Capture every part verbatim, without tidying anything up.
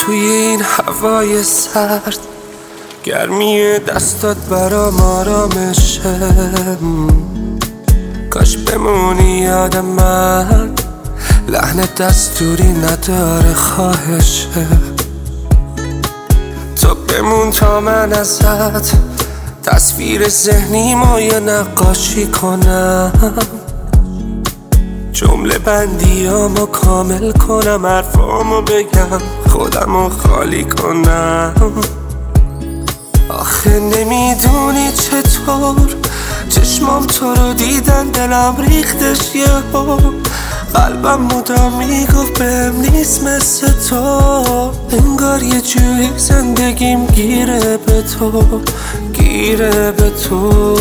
توی این هوای سرد، گرمی دستات برام آرامشه. کاش بمونی یاد من، لحن دستوری نداره خواهشه. تو بمون تا من ازت تصویر ذهنی مایه نقاشی کنم، جمله بندیامو کامل کنم، حرفامو بگم، خودمو خالی کنم. آخه نمیدونی چطور چشمام تو رو دیدن، دلم ریختش یهو، قلبم مدام میگفت بهم نیست مثل تو. انگار یه جوری زندگیم گیره به تو، گیره به تو.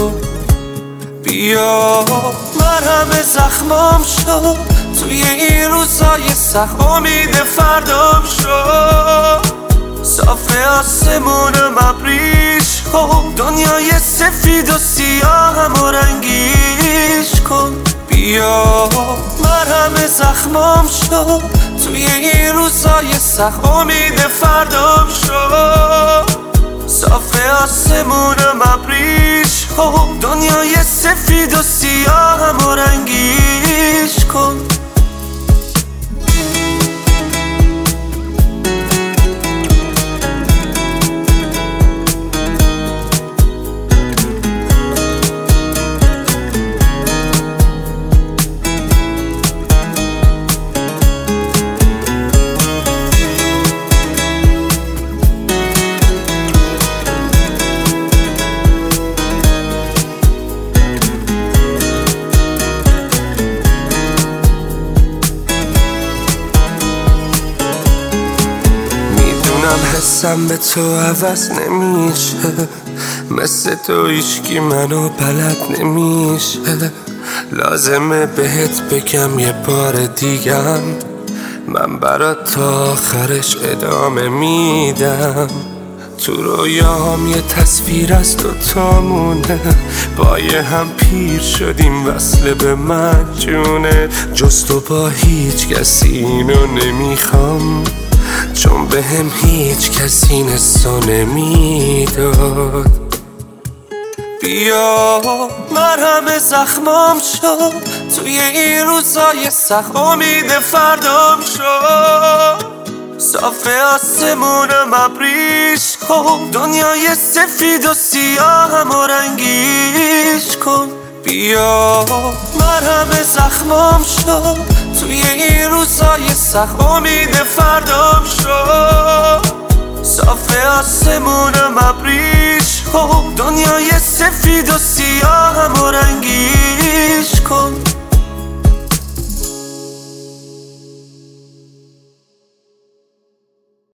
بیا مرهم زخمام شد توی این روزای سخت، امید فردام شد. صافه آسمونم ابریش کن، دنیای سفید و سیاهم و رنگیش کن. بیا مرهم زخمام شد توی این روزای سخت، امید فردام شد. صافه آسمونم ابریش کن، دنیای سفید و سیاهم و رنگیش کن. حسم به تو عوض نمیشه، مثل تو هیچکی منو بلد نمیشه. لازمه بهت بگم یه بار دیگم، من برات تا آخرش ادامه میدم. تو رویاهم یه تصویر از دوتامونه، با یه هم پیر شدیم وصله به من جونه. جز تو با هیچ کسی اینو نمیخوام، چون به هم هیچ کسی این حسو نمیداد. بیا مرهم زخمام شد توی این روزای سخت، امید فردام شد. صافه آسمونم ابریش کن، دنیای سفید و سیاهم و رنگیش کن. بیا مرهم زخمام شد توی این روزای سخت، امید فردام شد. صافه آسمونم ابریش کن، دنیای سفید و سیاهم و رنگیش کن.